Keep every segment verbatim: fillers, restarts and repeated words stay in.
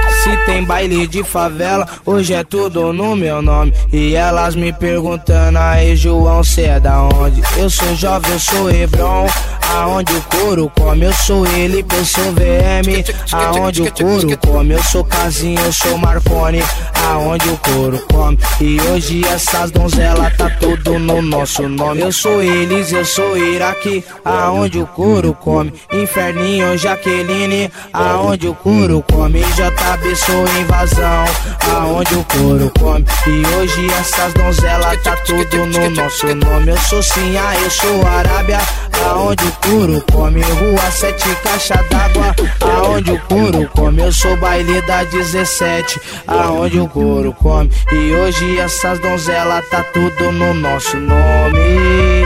Se tem baile de favela, hoje é tudo no meu nome. E elas me perguntando, aí João, cê é da onde? Eu sou jovem, eu sou Hebron, aonde o couro come. Eu sou ele, eu sou V M, aonde o couro come. Eu sou Casinha, eu sou Marconi, aonde o couro come. E hoje essas donzelas tá tudo no nosso nome. Eu sou eles, eu sou Iraque, aonde o couro come. Inferninho, Jaqueline, aonde o couro come. J B, sou Invasão, aonde o couro come. E hoje essas donzelas tá tudo no nosso nome. Eu sou Sinha, eu sou Arábia, aonde o couro come. Rua Sete Caixa d'Água, aonde o couro come. Eu sou baile da dezessete, aonde o couro come. E hoje essas donzelas tá tudo no nosso nome.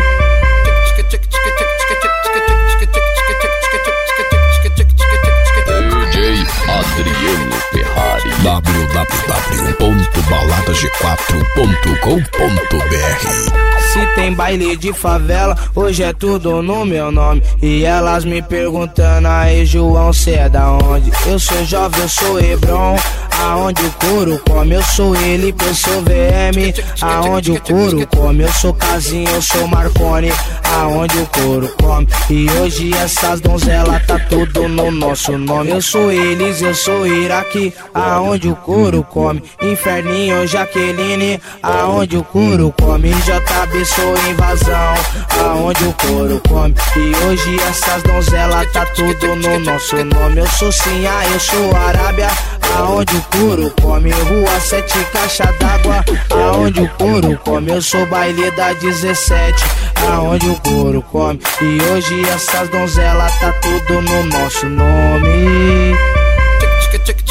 D J Adriano Ferrari, w w w ponto balada g quatro ponto com ponto b r. Se tem baile de favela, hoje é tudo no meu nome. E elas me perguntando, aí João, cê é da onde? Eu sou jovem, eu sou Hebron, aonde o couro come. Eu sou ele, eu sou V M, aonde o couro come. Eu sou Casinha, eu sou Marconi, aonde o couro come. E hoje essas donzelas tá tudo no nosso nome. Eu sou eles, eu sou Iraque, aonde o couro come. Inferninho, Jaqueline, aonde o couro come. J B, sou Invasão, aonde o couro come. E hoje essas donzelas tá tudo no nosso nome. Eu sou Sinha, eu sou Arábia, aonde o couro come. Rua Sete Caixa d'Água, aonde o couro come. Eu sou baile da dezessete, aonde o couro come. E hoje essas donzelas tá tudo no nosso nome.